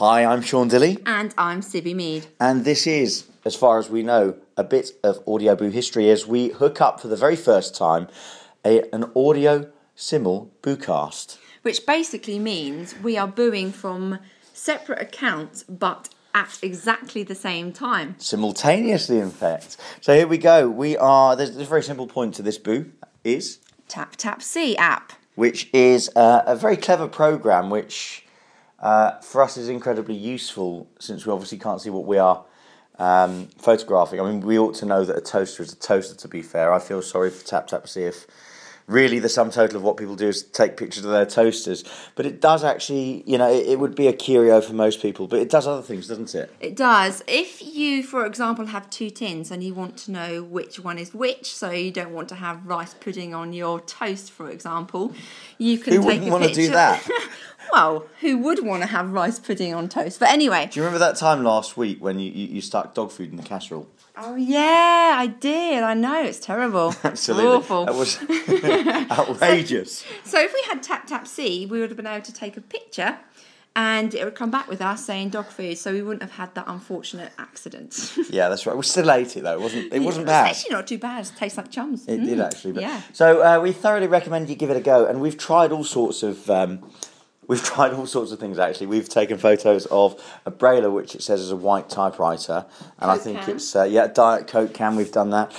Hi, I'm Sean Dilley. And I'm Sibby Mead. And this is, as far as we know, a bit of Audioboo history as we hook up for the very first time an audio simul boocast. Which basically means we are booing from separate accounts but at exactly the same time. Simultaneously, in fact. So here we go. There's a very simple point to this boo is... TapTapSee app. Which is a very clever program which... for us is incredibly useful since we obviously can't see what we are photographing. I mean, we ought to know that a toaster is a toaster, to be fair. I feel sorry for TapTapSee if really the sum total of what people do is take pictures of their toasters. But it does actually, it would be a curio for most people, but it does other things, doesn't it? It does. If you, for example, have two tins and you want to know which one is which, so you don't want to have rice pudding on your toast, for example, you can Who take a picture. wouldn't want to do that? Well, who would want to have rice pudding on toast? But anyway. Do you remember that time last week when you stuck dog food in the casserole? Oh, yeah, I did. I know, it's terrible. Absolutely. Awful. That was outrageous. So if we had TapTapSee, we would have been able to take a picture and it would come back with us saying dog food, so we wouldn't have had that unfortunate accident. Yeah, that's right. We still ate it, though. It wasn't bad. It's actually not too bad. It tastes like chums. It did, actually. But... Yeah. So we thoroughly recommend you give it a go, and we've tried all sorts of... things, actually. We've taken photos of a Braille, which it says is a white typewriter. And Coke I think can. it's, Diet Coke can. We've done that.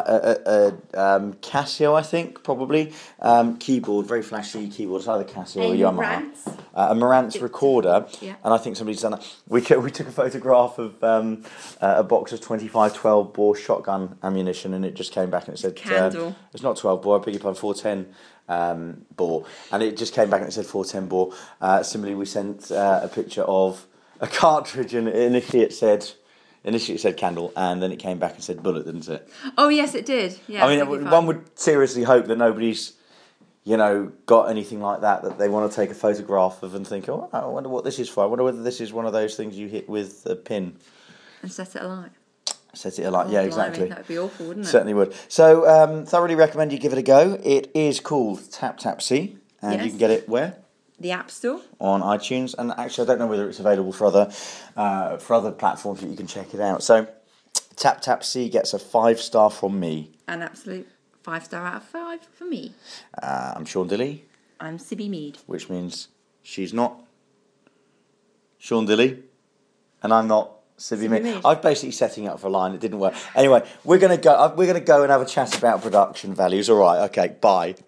Casio, I think, probably. Keyboard, very flashy keyboard. It's either Casio or Yamaha. A Marantz recorder. Yeah. And I think somebody's done that. We took a photograph of a box of 25 12-bore shotgun ammunition, and it just came back and it said... Candle. It's not 12 bore, I beg your pardon, 410 bore, and it just came back and it said 410 bore. Similarly, we sent a picture of a cartridge, and initially it said candle, and then it came back and said bullet, didn't it? Oh yes, it did. Yeah. I mean, one would seriously hope that nobody's got anything like that they want to take a photograph of and think, oh, I wonder what this is for. I wonder whether this is one of those things you hit with a pin and set it alight. Set it alight, yeah, exactly. That would be awful, wouldn't it? Certainly would. So, thoroughly recommend you give it a go. It is called TapTapSee, and Yes. you can get it where? The App Store. On iTunes, and actually I don't know whether it's available for other platforms that you can check it out. So, TapTapSee gets a 5-star from me. An absolute 5-star out of 5 for me. I'm Sean Dilley. I'm Sibby Mead. Which means she's not Sean Dilley, and I'm not Sibby Mead. I was basically setting up for a line. It didn't work. Anyway, we're going to go and have a chat about production values. All right. Okay. Bye.